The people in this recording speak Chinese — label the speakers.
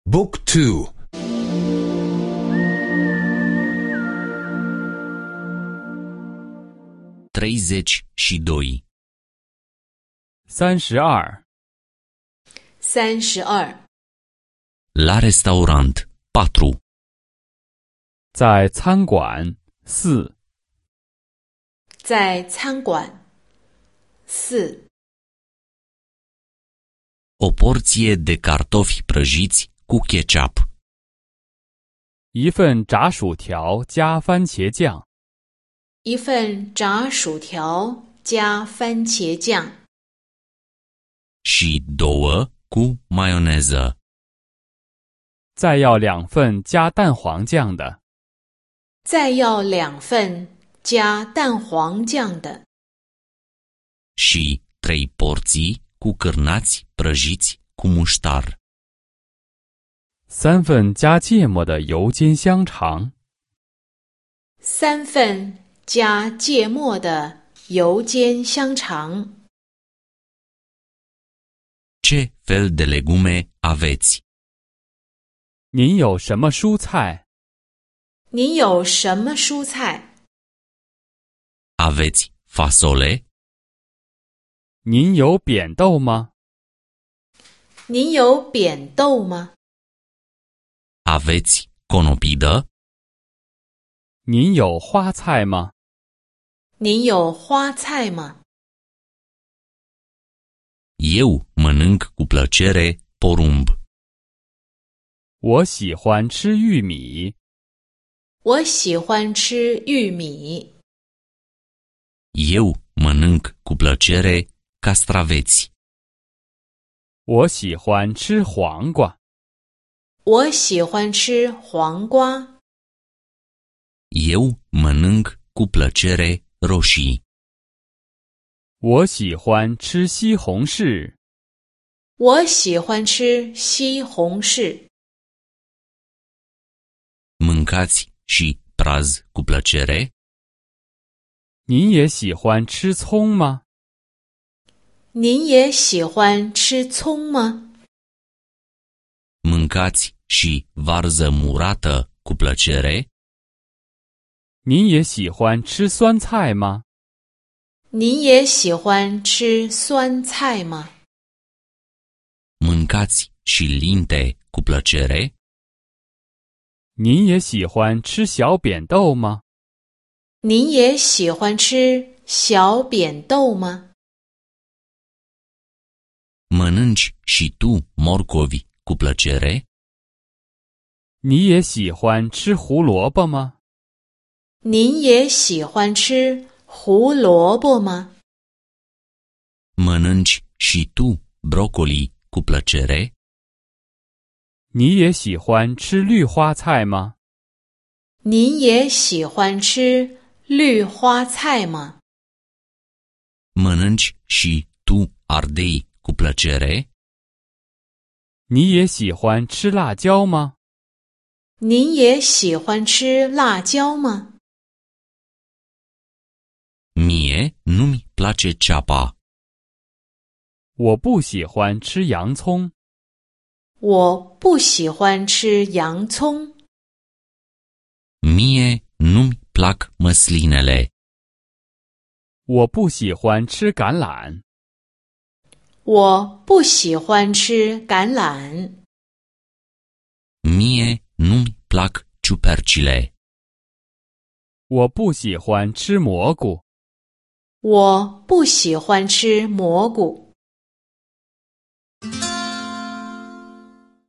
Speaker 1: Book 2
Speaker 2: 32
Speaker 3: 32
Speaker 4: 32
Speaker 2: La restaurant 4
Speaker 3: 在餐馆4
Speaker 4: 在餐馆4
Speaker 2: O porție de cartofi prăjiți cu ketchup
Speaker 3: 一份炸薯条加番茄酱，
Speaker 4: 一份炸薯条加番茄酱，
Speaker 2: și 2 cu maioneză
Speaker 3: 再要2份加蛋黄酱的，
Speaker 4: 再要2份加蛋黄酱的，
Speaker 2: și 3 porții cu cârnați prăjiți cu muștar
Speaker 3: 3份加芥末的油煎香肠，
Speaker 4: 3份加芥末的油煎香肠。
Speaker 2: Ce fel de legume aveți?
Speaker 3: 您有什么蔬菜？
Speaker 4: 您有什么蔬菜？
Speaker 2: Aveți fasole?
Speaker 3: 您有扁豆吗？
Speaker 4: 您有扁豆吗？
Speaker 2: Aveți conopidă?
Speaker 3: 您有花菜吗？
Speaker 4: 您有花菜吗？
Speaker 2: Eu mănânc cu plăcere porumb.
Speaker 3: 我喜欢吃玉米。
Speaker 4: 我喜欢吃玉米。
Speaker 2: Eu mănânc cu plăcere castraveți.
Speaker 3: 我喜欢吃黄瓜。
Speaker 4: 我喜欢吃黄瓜。
Speaker 2: Eu mănânc cu plăcere roșii.
Speaker 3: 我喜欢吃西红柿。
Speaker 4: 我喜欢吃西红柿。
Speaker 2: Mâncați și praz cu plăcere?
Speaker 3: 您也喜欢吃葱吗？
Speaker 4: 您也喜欢吃葱吗？
Speaker 2: Mâncați și varză murată cu plăcere?
Speaker 3: 您也喜欢吃酸菜吗？
Speaker 4: 您也喜欢吃酸菜吗？
Speaker 2: Mâncați și linte cu plăcere?
Speaker 3: 您也喜欢吃小扁豆吗？
Speaker 4: 您也喜欢吃小扁豆吗？
Speaker 2: Mănânci și tu morcovi cu plăcere?
Speaker 3: 你也喜欢吃胡萝卜吗？
Speaker 4: 您也喜欢吃胡萝卜吗？
Speaker 2: Mănânci și tu brocoli cu plăcere?
Speaker 3: 你也喜欢吃绿花菜吗？
Speaker 4: 您也喜欢吃绿花菜吗？
Speaker 2: Mănânci și tu ardei cu plăcere?
Speaker 3: 你也喜欢吃辣椒吗？
Speaker 4: 您也喜欢吃辣椒吗？
Speaker 2: Mie nu-mi place ceapa.
Speaker 3: 我不喜欢吃洋葱。
Speaker 4: 我不喜欢吃洋葱。
Speaker 2: Mie nu-mi plac măslinele.
Speaker 3: 我不喜欢吃橄榄。
Speaker 4: 我不喜欢吃橄榄。
Speaker 2: Mie nu-mi plac ciupercile.
Speaker 3: 我不喜欢吃蘑菇。
Speaker 4: 我不喜欢吃蘑菇。